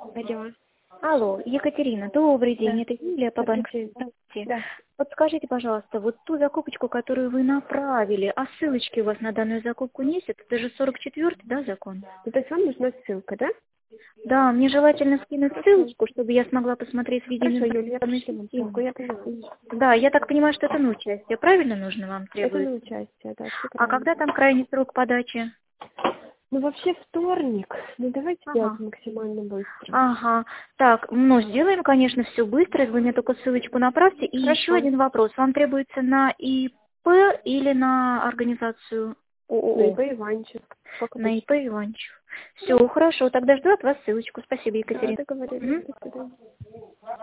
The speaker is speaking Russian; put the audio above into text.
Алло. Алло, Екатерина, добрый Да. день, это Юлия по Добрый банку. день. Да. Подскажите, пожалуйста, вот ту закупочку, которую вы направили, а ссылочки у вас на данную закупку нет? Это же 44-й, да, закон? Ну, то есть вам нужна ссылка, да? Да, мне желательно скинуть Хорошо. ссылочку, чтобы я смогла посмотреть в единой Хорошо, Юля, я информационной пришлю вам ссылку, системе. я поняла. Да, я так понимаю, что это на участие. Правильно нужно вам Это на требуется? участие, да, все А правильно. когда там крайний срок подачи? Ну, вообще вторник. Ну, давайте делать Ага. максимально быстро. Ага. Так, ну, сделаем, конечно, все быстро. Вы мне только ссылочку направьте. И еще Хорошо. один вопрос. Вам требуется на ИП или на организацию Ну, и ООО? по Иванчик, как На обычно. ИП Иванчев. Все, хорошо. Тогда жду от вас ссылочку. Спасибо, Да, Екатерина. договорились. Мгм. До свидания.